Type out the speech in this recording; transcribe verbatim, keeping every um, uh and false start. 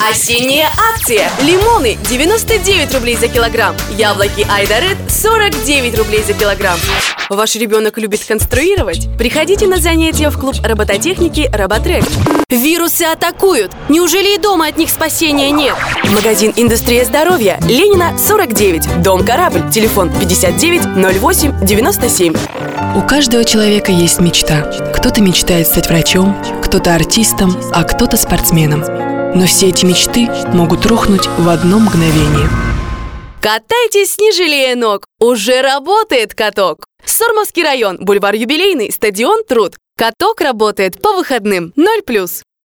Осенняя акция. Лимоны девяносто девять рублей за килограмм. Яблоки Айдаред сорок девять рублей за килограмм. Ваш ребенок любит конструировать? Приходите на занятия в клуб робототехники «Роботрек». Вирусы атакуют. Неужели и дома от них спасения нет? Магазин «Индустрия здоровья», Ленина, сорок девять. Дом «Корабль». Телефон пятьдесят девять ноль восемь девяносто семь. У каждого человека есть мечта. Кто-то мечтает стать врачом, кто-то артистом, а кто-то спортсменом. Но все эти мечты могут рухнуть в одно мгновение. Катайтесь, не жалея ног. Уже работает каток. Сормовский район, бульвар Юбилейный, стадион Труд. Каток работает по выходным. ноль плюс.